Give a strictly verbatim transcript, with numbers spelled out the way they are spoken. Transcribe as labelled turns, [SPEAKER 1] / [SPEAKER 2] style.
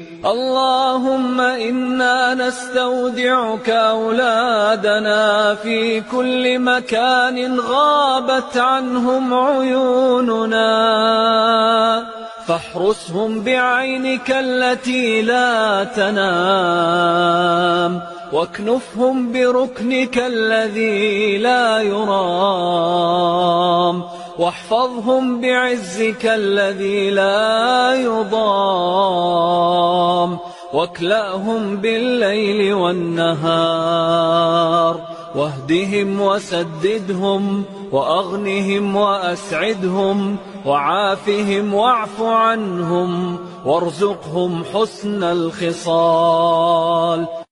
[SPEAKER 1] اللهم إنا نستودعك أولادنا في كل مكان غابت عنهم عيوننا، فاحرسهم بعينك التي لا تنام، واكنفهم بركنك الذي لا يرام، واحفظهم بعزك الذي لا يضام، واكلأهم بالليل والنهار، واهدهم وسددهم، وأغنهم وأسعدهم، وعافهم واعف عنهم، وارزقهم حسن الخصال.